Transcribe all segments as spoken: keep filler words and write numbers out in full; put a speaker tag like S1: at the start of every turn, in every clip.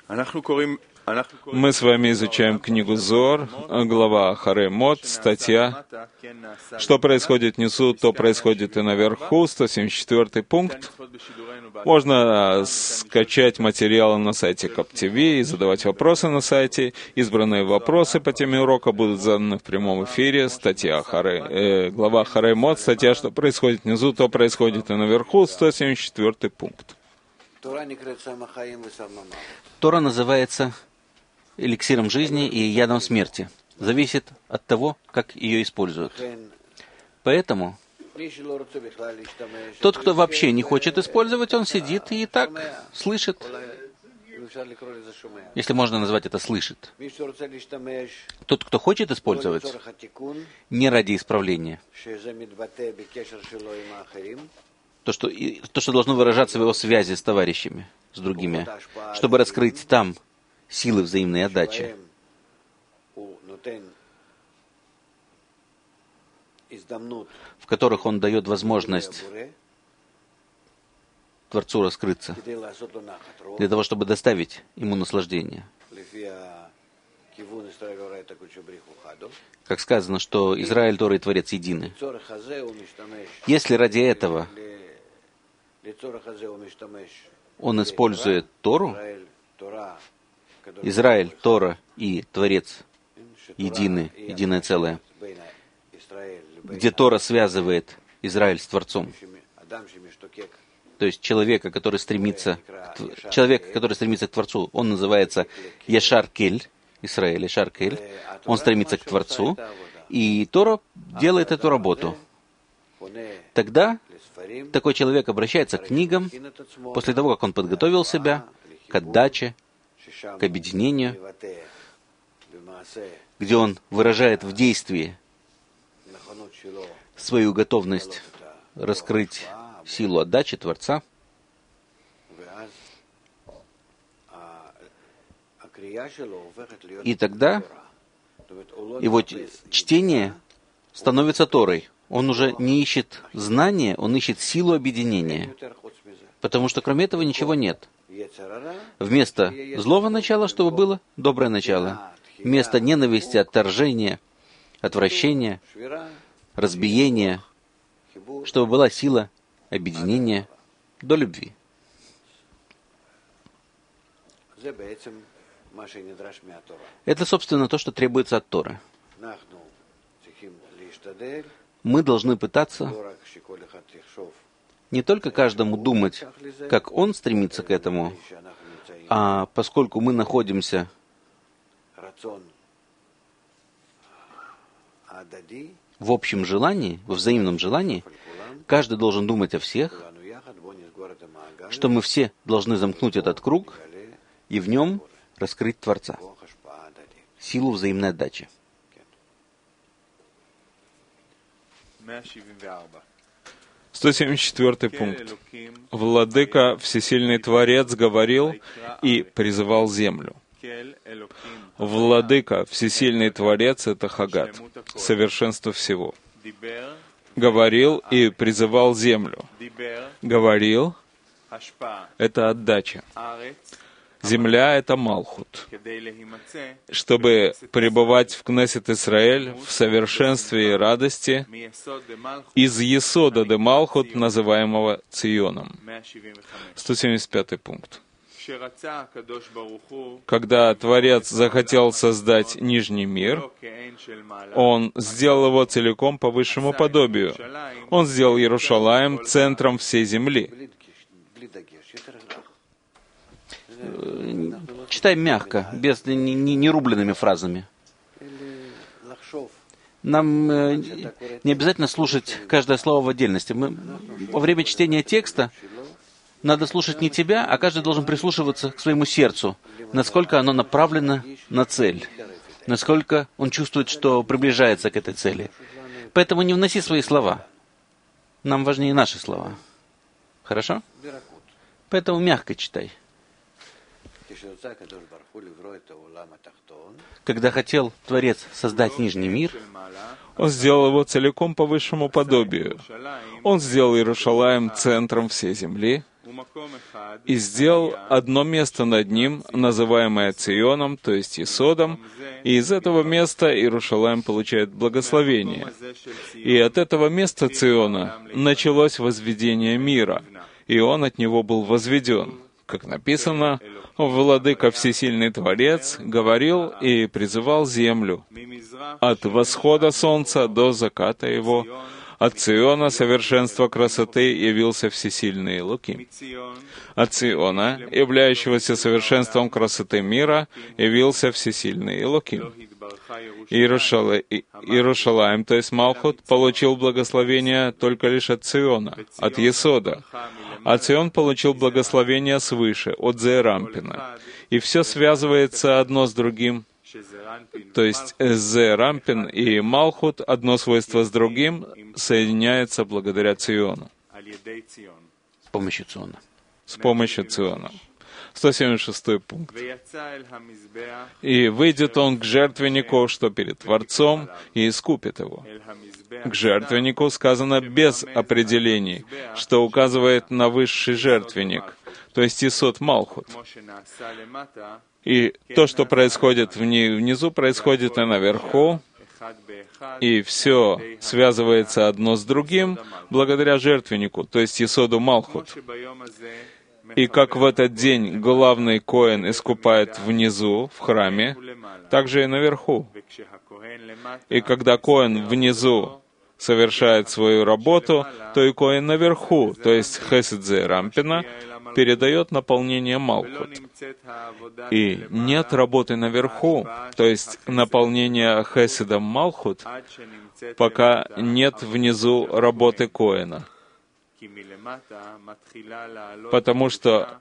S1: Мы с вами изучаем книгу Зоар, глава Ахарей Мот, статья «Что происходит внизу, то происходит и наверху», сто семьдесят четвёртый пункт. Можно скачать материалы на сайте Кап ти ви и задавать вопросы на сайте. Избранные вопросы по теме урока будут заданы в прямом эфире. Статья Ахарей, э, глава Ахарей Мот, статья «Что происходит внизу, то происходит и наверху», сто семьдесят четвёртый пункт.
S2: Тора называется эликсиром жизни и ядом смерти. Зависит от того, как ее используют. Поэтому тот, кто вообще не хочет использовать, он сидит и так слышит. Если можно назвать это «слышит». Тот, кто хочет использовать, не ради исправления. То что, то, что должно выражаться в его связи с товарищами, с другими, чтобы раскрыть там силы взаимной отдачи, в которых он дает возможность Творцу раскрыться, для того, чтобы доставить ему наслаждение. Как сказано, что Израиль, Тора и Творец едины. Если ради этого он использует Тору, Израиль, Тора и Творец едины, единое целое, где Тора связывает Израиль с Творцом. То есть человека, который стремится, к, человек, который стремится к Творцу, он называется Яшар Кель, Израиль, Яшар Кель. Он стремится к Творцу, и Тора делает эту работу. Тогда такой человек обращается к книгам, после того, как он подготовил себя к отдаче, к объединению, где он выражает в действии свою готовность раскрыть силу отдачи Творца. И тогда его чтение становится Торой. Он уже не ищет знания, он ищет силу объединения. Потому что кроме этого ничего нет. Вместо злого начала, чтобы было доброе начало. Вместо ненависти, отторжения, отвращения, разбиения, чтобы была сила объединения до любви. Это, собственно, то, что требуется от Торы. Мы должны пытаться не только каждому думать, как он стремится к этому, а поскольку мы находимся в общем желании, во взаимном желании, каждый должен думать о всех, что мы все должны замкнуть этот круг и в нем раскрыть Творца, силу взаимной отдачи.
S1: сто семьдесят четвёртый пункт. Владыка, Всесильный Творец, говорил и призывал землю. Владыка, Всесильный Творец — это Хагат, совершенство всего. Говорил и призывал землю. Говорил — это отдача. Земля — это Малхут. Чтобы пребывать в Кнессет Исраэль в совершенстве и радости из Есода де Малхут, называемого Ционом. сто семьдесят пятый пункт. Когда Творец захотел создать Нижний мир, Он сделал его целиком по высшему подобию. Он сделал Иерушалаим центром всей земли.
S2: Читай мягко, без нерубленными фразами. Нам э, не обязательно слушать каждое слово в отдельности. Мы, во время чтения текста надо слушать не тебя, а каждый должен прислушиваться к своему сердцу, насколько оно направлено на цель, насколько он чувствует, что приближается к этой цели. Поэтому не вноси свои слова. Нам важнее наши слова. Хорошо? Поэтому мягко читай. Когда хотел Творец создать Нижний мир,
S1: Он сделал его целиком по высшему подобию. Он сделал Иерушалаим центром всей земли и сделал одно место над ним, называемое Ционом, то есть Исодом, и из этого места Иерушалаим получает благословение. И от этого места Циона началось возведение мира, и он от него был возведен. Как написано, «Владыка Всесильный Творец говорил и призывал землю от восхода солнца до заката его, от Циона совершенства красоты явился Всесильный Элоким. От Циона, являющегося совершенством красоты мира, явился Всесильный Элоким. Иерушала... Иерушалаим, то есть Малхут, получил благословение только лишь от Циона, от Есода. А Цион получил благословение свыше, от Зерампина. И все связывается одно с другим. То есть Зерампин и Малхут, одно свойство с другим, соединяется благодаря Циону.
S2: С помощью Циона.
S1: С помощью Циона. сто семьдесят шестой пункт. «И выйдет он к жертвеннику, что перед Творцом, и искупит его». К жертвеннику сказано без определений, что указывает на высший жертвенник, то есть Исод Малхут. И то, что происходит внизу, происходит и наверху, и все связывается одно с другим благодаря жертвеннику, то есть Исоду Малхут. И как в этот день главный коэн искупает внизу, в храме, так же и наверху. И когда коэн внизу совершает свою работу, то и коэн наверху, то есть Хесед Зерампина, передает наполнение Малхут. И нет работы наверху, то есть наполнения Хеседом Малхут, пока нет внизу работы коэна. Потому что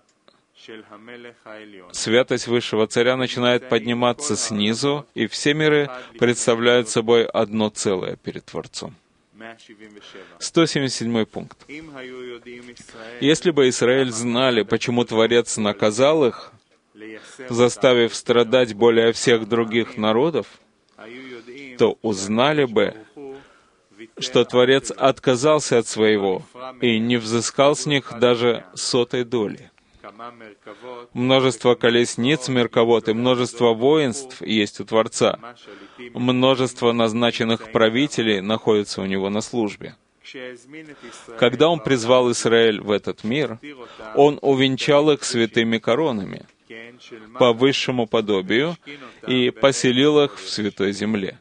S1: святость Высшего Царя начинает подниматься снизу, и все миры представляют собой одно целое перед Творцом. сто семьдесят седьмой пункт. Если бы Израиль знали, почему Творец наказал их, заставив страдать более всех других народов, то узнали бы, что Творец отказался от своего и не взыскал с них даже сотой доли. Множество колесниц, мерковод и множество воинств есть у Творца. Множество назначенных правителей находятся у Него на службе. Когда Он призвал Израиль в этот мир, Он увенчал их святыми коронами по высшему подобию и поселил их в святой земле,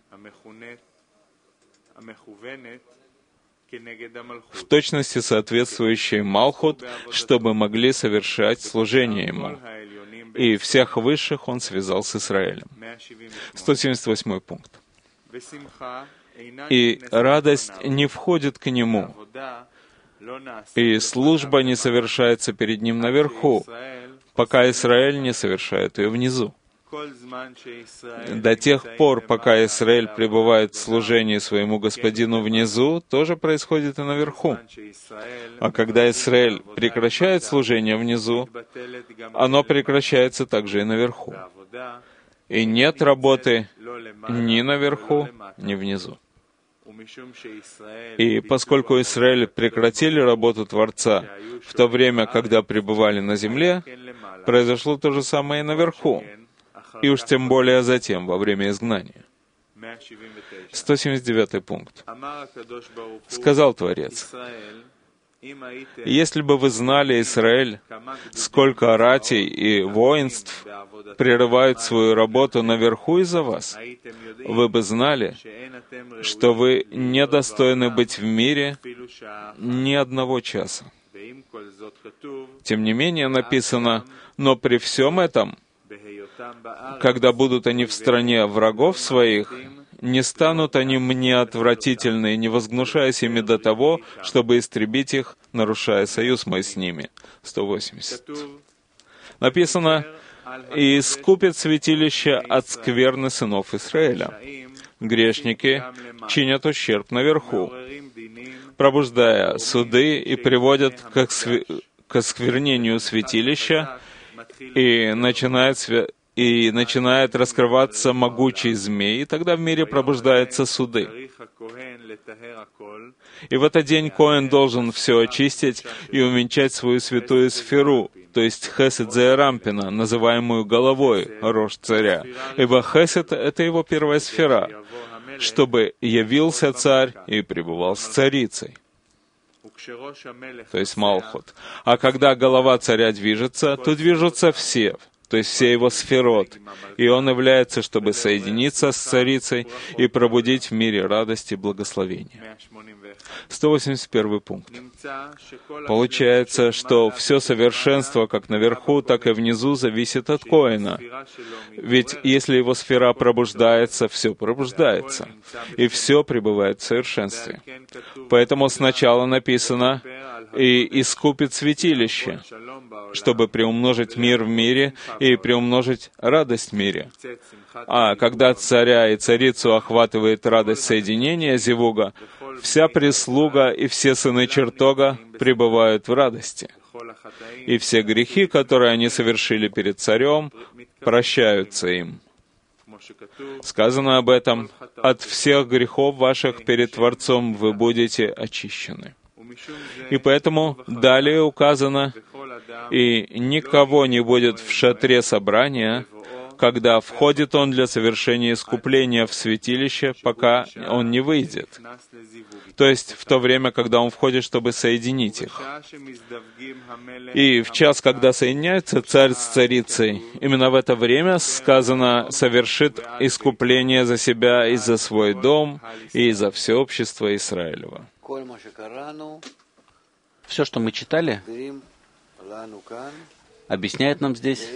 S1: в точности соответствующей Малхут, чтобы могли совершать служение Ему. И всех высших Он связал с Израилем. сто семьдесят восьмой пункт. «И радость не входит к Нему, и служба не совершается перед Ним наверху, пока Израиль не совершает ее внизу. До тех пор, пока Израиль пребывает в служении своему Господину внизу, тоже происходит и наверху. А когда Израиль прекращает служение внизу, оно прекращается также и наверху. И нет работы ни наверху, ни внизу. И поскольку Израиль прекратили работу Творца в то время, когда пребывали на земле, произошло то же самое и наверху, и уж тем более затем, во время изгнания. сто семьдесят девятый пункт. «Сказал Творец: если бы вы знали, Израиль, сколько ратей и воинств прерывают свою работу наверху из-за вас, вы бы знали, что вы недостойны быть в мире ни одного часа. Тем не менее написано: но при всем этом, когда будут они в стране врагов своих, не станут они мне отвратительны, не возгнушаясь ими до того, чтобы истребить их, нарушая союз мой с ними». сто восемьдесят. Написано: «И искупит святилище от скверны сынов Израиля. Грешники чинят ущерб наверху, пробуждая суды и приводят к, сквер... к осквернению святилища, и начинает, свя... и начинает раскрываться могучий змей, и тогда в мире пробуждаются суды. И в этот день Коэн должен все очистить и увенчать свою святую сферу, то есть Хесед Зеэрампина, называемую головой рож царя. Ибо Хесед — это его первая сфера, чтобы явился царь и пребывал с царицей, то есть Малхут. А когда голова царя движется, то движутся все, то есть все его сферот, и он является, чтобы соединиться с царицей и пробудить в мире радость и благословение. сто восемьдесят первый пункт. Получается, что все совершенство, как наверху, так и внизу, зависит от Коэна. Ведь если его сфера пробуждается, все пробуждается, и все пребывает в совершенстве. Поэтому сначала написано «и искупит святилище», чтобы приумножить мир в мире и приумножить радость в мире. А когда царя и царицу охватывает радость соединения Зевуга, вся прислуга и все сыны чертога пребывают в радости. И все грехи, которые они совершили перед царем, прощаются им. Сказано об этом: «От всех грехов ваших перед Творцом вы будете очищены». И поэтому далее указано: «И никого не будет в шатре собрания, когда входит он для совершения искупления в святилище, пока он не выйдет». То есть в то время, когда он входит, чтобы соединить их. И в час, когда соединяется царь с царицей, именно в это время, сказано, совершит искупление за себя и за свой дом, и за все общество Израилева.
S2: Все, что мы читали, объясняет нам здесь,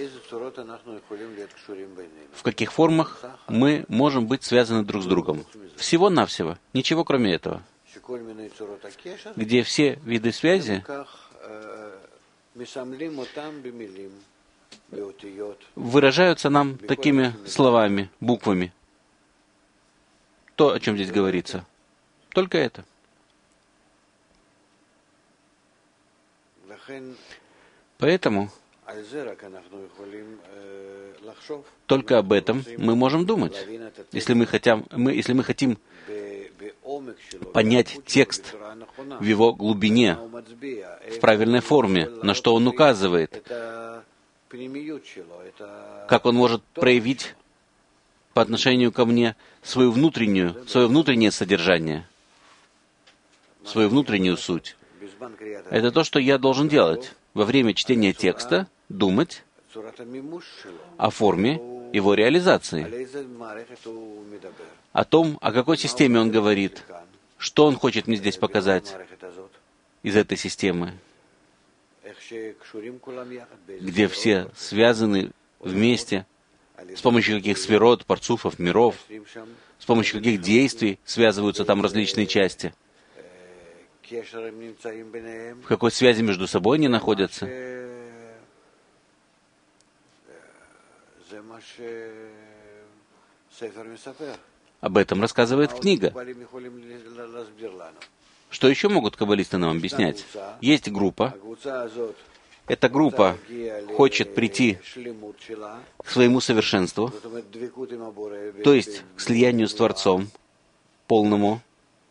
S2: в каких формах мы можем быть связаны друг с другом. Всего-навсего, ничего кроме этого. Где все виды связи выражаются нам такими словами, буквами. То, о чем здесь говорится. Только это. Поэтому только об этом мы можем думать. Если мы хотим, мы, если мы хотим понять текст в его глубине, в правильной форме, на что он указывает, как он может проявить по отношению ко мне свою внутреннюю, свое внутреннее содержание, свою внутреннюю суть. Это то, что я должен делать. Во время чтения текста думать о форме его реализации, о том, о какой системе он говорит, что он хочет мне здесь показать из этой системы, где все связаны вместе, с помощью каких сферот, парцуфов, миров, с помощью каких действий связываются там различные части, в какой связи между собой они находятся. Об этом рассказывает книга. Что еще могут каббалисты нам объяснять? Есть группа. Эта группа хочет прийти к своему совершенству, то есть к слиянию с Творцом полному,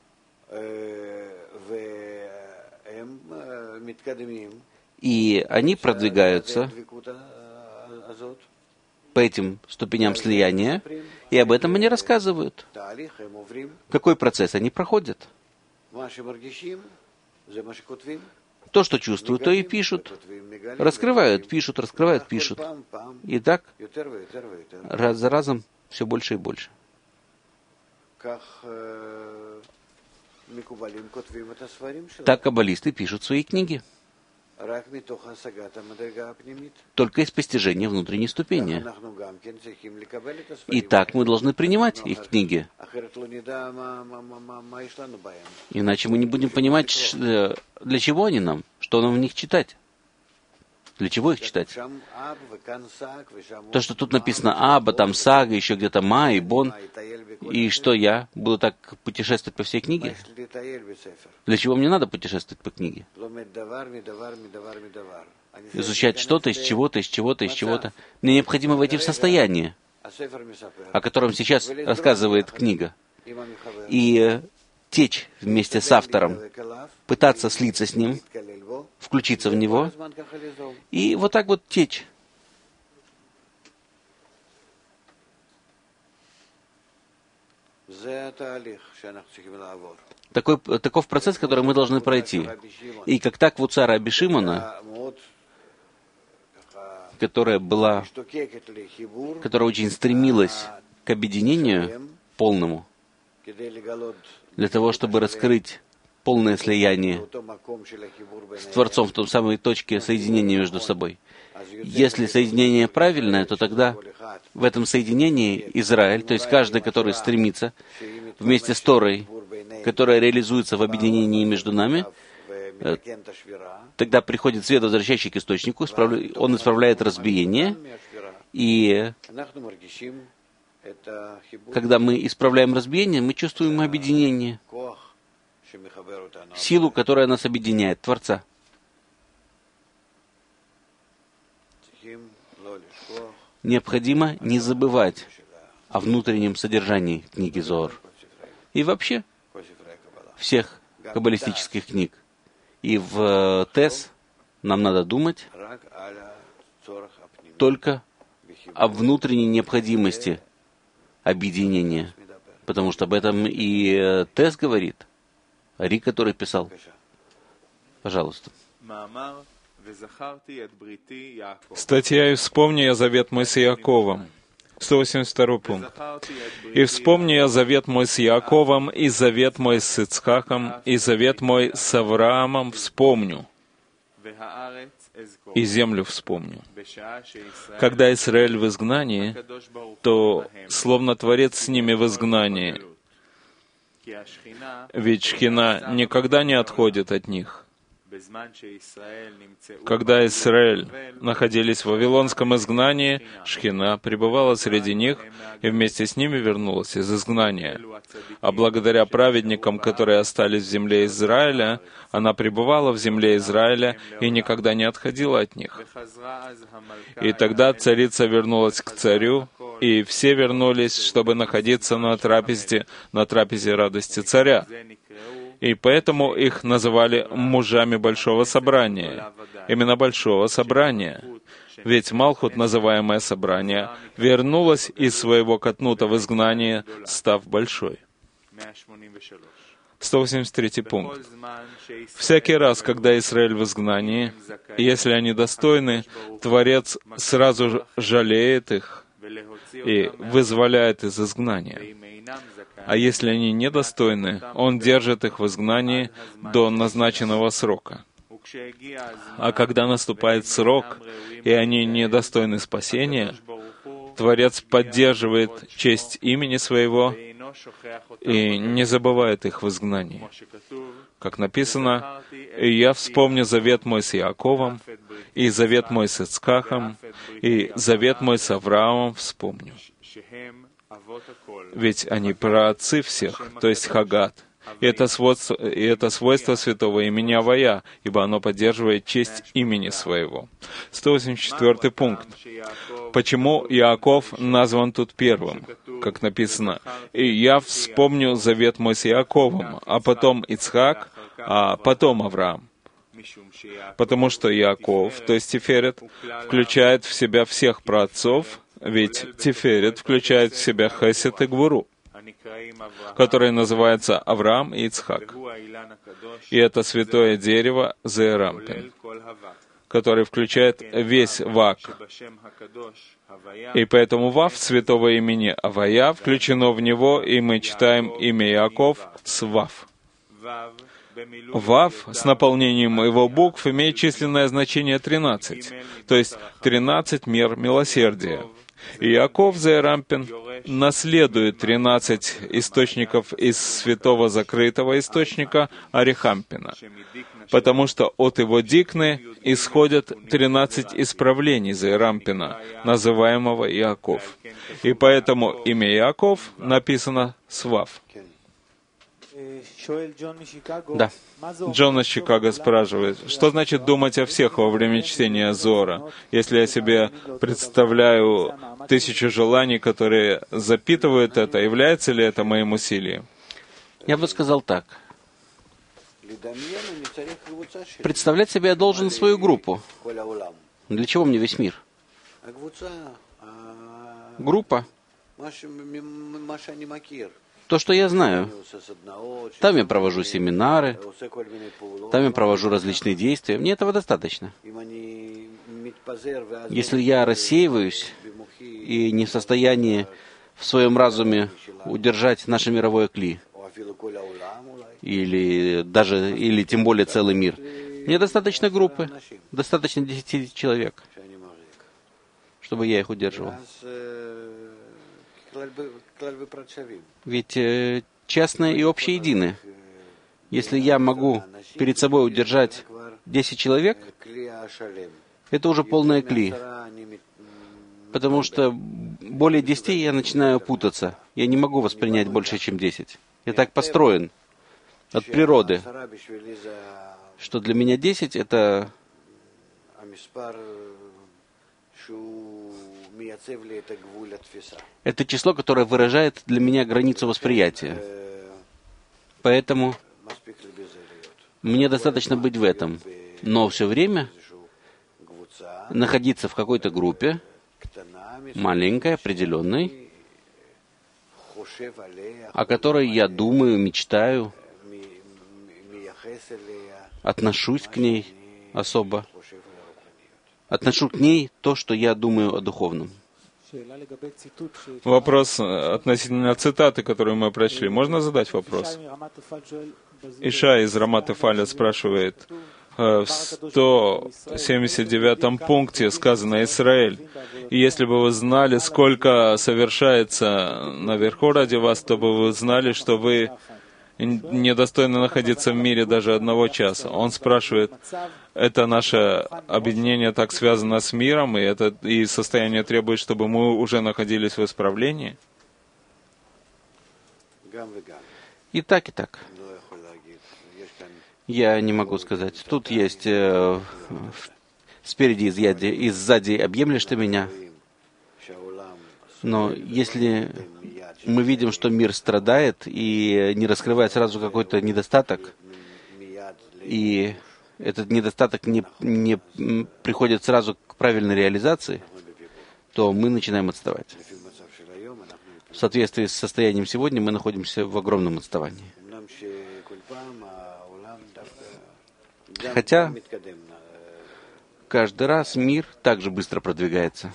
S2: и они продвигаются по этим ступеням слияния, и об этом они рассказывают. Какой процесс они проходят? То, что чувствуют, то и пишут. Раскрывают, пишут, раскрывают, пишут. И так, раз за разом, все больше и больше. Так каббалисты пишут свои книги. Только из постижения внутренней ступени. И так мы должны принимать их книги. Иначе мы не будем понимать, для чего они нам, что нам в них читать. Для чего их читать? То, что тут написано Аба, там Сага, еще где-то Ма и Бон. И что я буду так путешествовать по всей книге? Для чего мне надо путешествовать по книге? Изучать что-то из чего-то, из чего-то, из чего-то. Мне необходимо войти в состояние, о котором сейчас рассказывает книга. И течь вместе с автором, пытаться слиться с ним, включиться в него, и вот так вот течь. Такой, таков процесс, который мы должны пройти. И как та квуца Раби Шимона, которая была, которая очень стремилась к объединению полному, для того, чтобы раскрыть полное слияние с Творцом в той самой точке соединения между собой. Если соединение правильное, то тогда в этом соединении Израиль, то есть каждый, который стремится, вместе с Торой, которая реализуется в объединении между нами, тогда приходит свет, возвращающий к источнику, он исправляет разбиение, и когда мы исправляем разбиение, мы чувствуем объединение, силу, которая нас объединяет, Творца. Необходимо не забывать о внутреннем содержании книги Зоар и вообще всех каббалистических книг. И в ТЭС нам надо думать только о внутренней необходимости объединения, потому что об этом и ТЭС говорит, Ри, который писал. Пожалуйста.
S1: Статья «И вспомни я завет мой с Яковом». сто восемьдесят второй пункт. «И вспомни я завет мой с Яковом, и завет мой с Ицхаком, и завет мой с Авраамом вспомню, и землю вспомню». Когда Израиль в изгнании, то словно Творец с ними в изгнании, ведь Шхина никогда не отходит от них. Когда Израиль находились в Вавилонском изгнании, Шхина пребывала среди них и вместе с ними вернулась из изгнания. А благодаря праведникам, которые остались в земле Израиля, она пребывала в земле Израиля и никогда не отходила от них. И тогда царица вернулась к царю, и все вернулись, чтобы находиться на трапезе, на трапезе радости царя. И поэтому их называли мужами Большого Собрания. Именно Большого Собрания. Ведь Малхут, называемое Собрание, вернулось из своего катнута в изгнание, став большой. сто восемьдесят третий пункт. «Всякий раз, когда Израиль в изгнании, если они достойны, Творец сразу же жалеет их и вызволяет из изгнания. А если они недостойны, Он держит их в изгнании до назначенного срока. А когда наступает срок, и они недостойны спасения, Творец поддерживает честь имени Своего и не забывает их в изгнании. Как написано, «И я вспомню завет мой с Яковом, и завет мой с Ицхаком, и завет мой с Авраамом вспомню». Ведь они праотцы всех, то есть Хагат. И это свойство, и это свойство святого имени Авая, ибо оно поддерживает честь имени своего. сто восемьдесят четвёртый пункт. Почему Иаков назван тут первым? Как написано, «И я вспомню завет мой с Иаковом, а потом Ицхак, а потом Авраам». Потому что Иаков, то есть Тиферет, включает в себя всех праотцов, ведь Тиферет включает в себя Хесед и Гвуру, которые называются Авраам и Ицхак. И это святое дерево Зеэрампин, который включает весь Вак. И поэтому Вав святого имени Авая включено в него, и мы читаем имя Иаков с Вав. Вав с наполнением его букв имеет численное значение тринадцать, то есть тринадцать мер милосердия. И Иаков Зеэрампин наследует тринадцать источников из святого закрытого источника Арихампина, потому что от его дикны исходят тринадцать исправлений Зеэрампина, называемого Иаков. И поэтому имя Иаков написано с Вав.
S2: Да.
S1: Джон из Чикаго спрашивает, что значит думать о всех во время чтения Зоара? Если я себе представляю тысячу желаний, которые запитывают это, является ли это моим усилием?
S2: Я бы сказал так. Представлять себе я должен свою группу. Для чего мне весь мир? Группа. То, что я знаю. Там я провожу семинары, там я провожу различные действия. Мне этого достаточно. Если я рассеиваюсь и не в состоянии в своем разуме удержать наше мировое кли, или даже, или тем более целый мир, мне достаточно группы, достаточно десяти человек, чтобы я их удерживал. Ведь э, частное и общее едины. Если я могу перед собой удержать десять человек, это уже полное кли. Потому что более десяти я начинаю путаться. Я не могу воспринять больше, чем десять. Я так построен от природы, что для меня десять — это это число, которое выражает для меня границу восприятия. Поэтому мне достаточно быть в этом. Но все время находиться в какой-то группе, маленькой, определенной, о которой я думаю, мечтаю, отношусь к ней особо, отношу к ней то, что я думаю о духовном.
S1: Вопрос относительно цитаты, которую мы прочли. Можно задать вопрос? Иша из Рамат-Эфаля спрашивает, в сто семьдесят девятом пункте сказано «Израиль». И если бы вы знали, сколько совершается наверху ради вас, то бы вы знали, что вы недостойны находиться в мире даже одного часа. Он спрашивает, это наше объединение так связано с миром, и, это, и состояние требует, чтобы мы уже находились в исправлении?
S2: И так, и так. Я не могу сказать. Тут есть э, спереди и сзади, и сзади объемлешь ты меня. Но если мы видим, что мир страдает и не раскрывает сразу какой-то недостаток, и этот недостаток не, не приходит сразу к правильной реализации, то мы начинаем отставать. В соответствии с состоянием сегодня мы находимся в огромном отставании. Хотя каждый раз мир также быстро продвигается.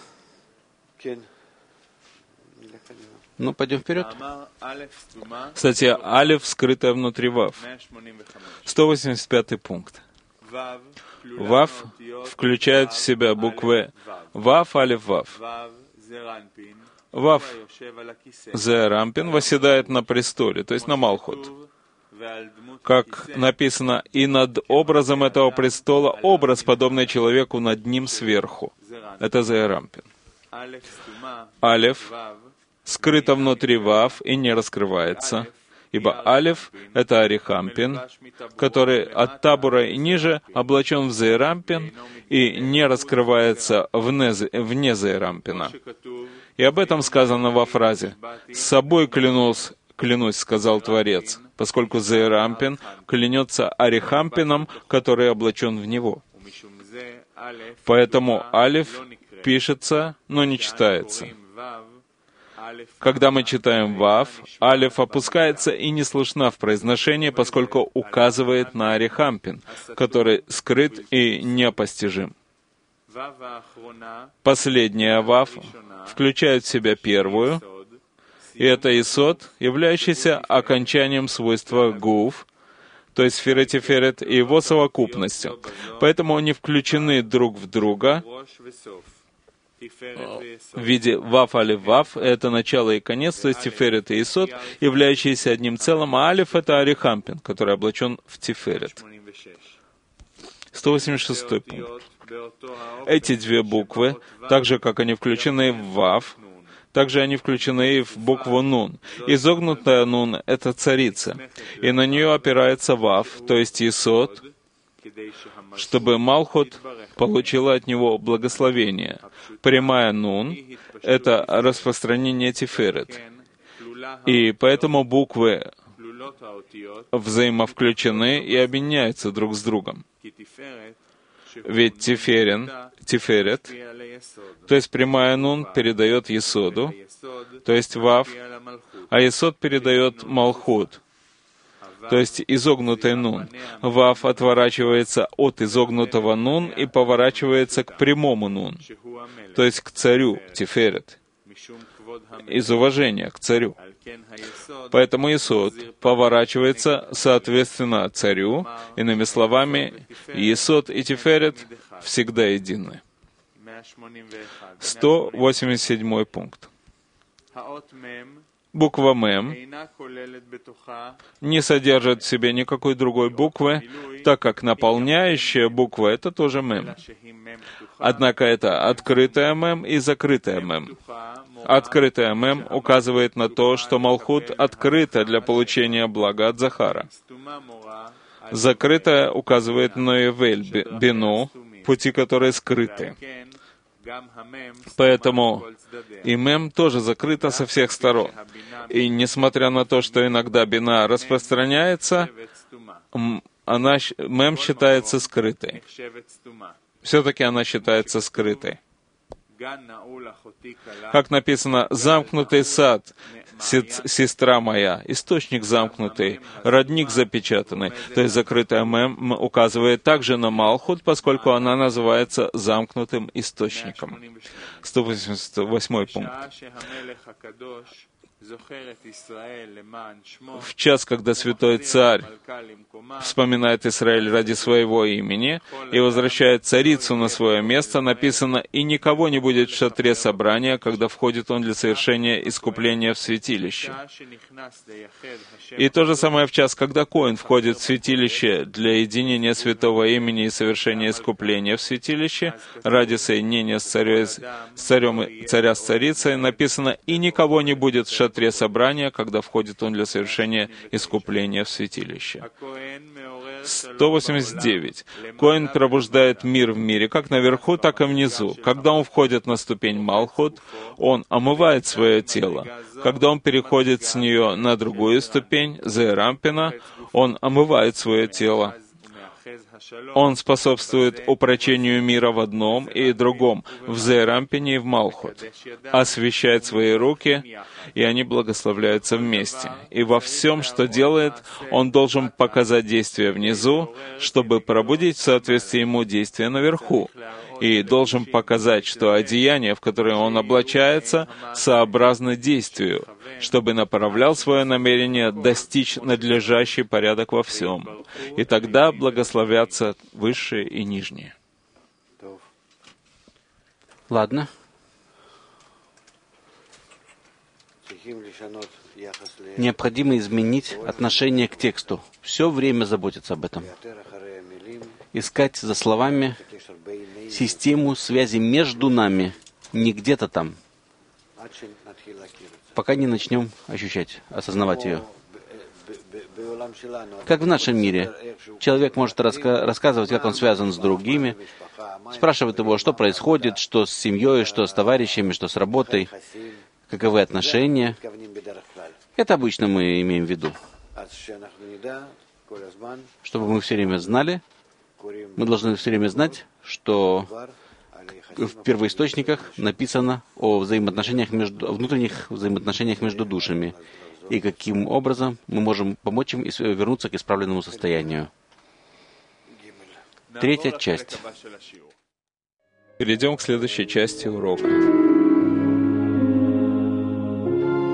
S2: Ну, пойдем вперед.
S1: Статья Алеф, скрытая внутри Вав. сто восемьдесят пятый пункт. Вав включает в себя буквы Вав, Алеф, Вав. Вав, Зе Рампин, восседает на престоле, то есть на Малхут. Как написано, и над образом этого престола образ, подобный человеку над ним сверху. Это Зе Рампин. Алеф скрыто внутри Вав и не раскрывается, ибо Алеф — это Арихампин, который от табура и ниже облачен в Зеирампин и не раскрывается вне, вне Зеирампина. И об этом сказано во фразе «С собой клянусь, клянусь, сказал Творец», поскольку Зеирампин клянется Арихампином, который облачен в него. Поэтому Алеф пишется, но не читается. Когда мы читаем Вав, Алеф опускается и не слышна в произношении, поскольку указывает на Арихампин, который скрыт и непостижим. Последняя Вав включает в себя первую, и это Исод, являющийся окончанием свойства Гуф, то есть Сфера-Тиферет и его совокупностью. Поэтому они включены друг в друга в виде Вав, Алеф, Вав — это начало и конец, то есть Тиферет и Исод, являющиеся одним целым, а Алеф — это Арихампин, который облачен в Тиферет. сто восемьдесят шестой пункт. Эти две буквы, так же, как они включены в Вав, также они включены и в букву Нун. Изогнутая Нун — это царица, и на нее опирается Вав, то есть Исод, чтобы Малхут получила от него благословение. Прямая Нун — это распространение Тиферет. И поэтому буквы взаимовключены и объединяются друг с другом. Ведь тиферин, тиферет, то есть прямая нун, передает есоду, то есть вав, а есод передает малхут, то есть изогнутый нун. Вав отворачивается от изогнутого нун и поворачивается к прямому нун, то есть к царю, тиферет, из уважения к царю. Поэтому есод поворачивается соответственно царю. Иными словами, есод и тиферет всегда едины. сто восемьдесят седьмой пункт. Буква Мем не содержит в себе никакой другой буквы, так как наполняющая буква — это тоже Мем. Однако это открытая Мем и закрытая Мем. Открытая Мем указывает на то, что Малхут открыта для получения блага от Захара. Закрытая указывает на Эвель, Бину, пути, которые скрыты. Поэтому и Мем тоже закрыта со всех сторон. И несмотря на то, что иногда Бина распространяется, она, Мем считается скрытой. Все-таки она считается скрытой. Как написано, «Замкнутый сад, сестра моя», источник замкнутый, родник запечатанный. То есть закрытая Мем указывает также на Малхут, поскольку она называется замкнутым источником. сто восемьдесят восьмой пункт. В час, когда святой царь вспоминает Израиль ради своего имени и возвращает царицу на свое место, написано, «И никого не будет в шатре собрания, когда входит он для совершения искупления в святилище». И то же самое в час, когда Коэн входит в святилище для единения святого имени и совершения искупления в святилище, ради соединения с, царем, с царем, царя с царицей, написано, «И никого не будет в шатре собрания, когда входит он для совершения искупления в святилище». сто восемьдесят девять. Коэн пробуждает мир в мире, как наверху, так и внизу. Когда он входит на ступень Малхут, он омывает свое тело. Когда он переходит с нее на другую ступень, Зеэрампина, он омывает свое тело. Он способствует упрочению мира в одном и другом, в Зеэрампине и в Малхут, освещает свои руки, и они благословляются вместе. И во всем, что делает, он должен показать действие внизу, чтобы пробудить в соответствии ему действие наверху, и должен показать, что одеяния, в которые он облачается, сообразны действию, чтобы направлял свое намерение достичь надлежащий порядок во всем. И тогда благословятся высшие и нижние.
S2: Ладно. Необходимо изменить отношение к тексту. Все время заботиться об этом. Искать за словами систему связи между нами, не где-то там, пока не начнем ощущать, осознавать ее. Как в нашем мире. Человек может раска- рассказывать, как он связан с другими, спрашивает его, что происходит, что с семьей, что с товарищами, что с работой, каковы отношения. Это обычно мы имеем в виду. Чтобы мы все время знали, мы должны все время знать, что в первоисточниках написано о взаимоотношениях между, внутренних взаимоотношениях между душами, и каким образом мы можем помочь им вернуться к исправленному состоянию. Третья часть.
S1: Перейдем к следующей части урока.